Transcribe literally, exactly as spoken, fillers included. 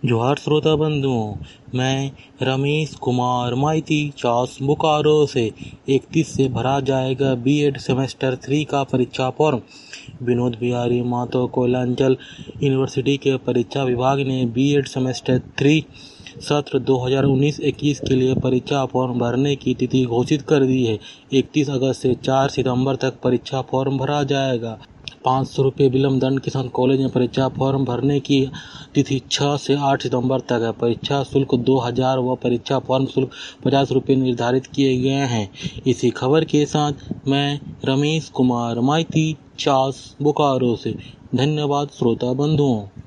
जोहार श्रोता बंधुओं, मैं रमेश कुमार माइती चास बोकारो से इकतीस से भरा जाएगा बीएड सेमेस्टर थ्री का परीक्षा फॉर्म। विनोद बिहारी महतो कोयलांचल यूनिवर्सिटी के परीक्षा विभाग ने बीएड सेमेस्टर थ्री सत्र दो हज़ार उन्नीस इक्कीस के लिए परीक्षा फॉर्म भरने की तिथि घोषित कर दी है। इकतीस अगस्त से चार सितंबर तक परीक्षा फॉर्म भरा जाएगा। पाँच सौ रुपये विलम्ब दंड के साथ कॉलेज में परीक्षा फॉर्म भरने की तिथि छह से आठ सितंबर तक है। परीक्षा शुल्क दो हज़ार व परीक्षा फॉर्म शुल्क पचास रुपये निर्धारित किए गए हैं। इसी खबर के साथ मैं रमेश कुमार माइती चास बोकारो से। धन्यवाद श्रोता बंधुओं।